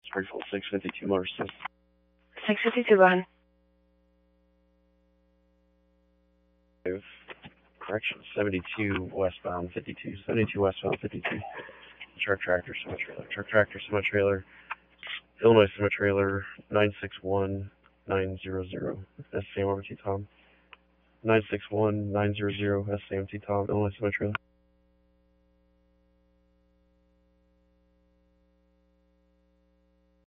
Springfield 652 motor system. 652, go ahead. Correction, 72 westbound 52. 72 westbound 52. Truck tractor, semi-trailer. Truck tractor, semi-trailer. Illinois semi-trailer, 961900. SCM over to Tom. 961900, SCMT Tom, Illinois semi-trailer.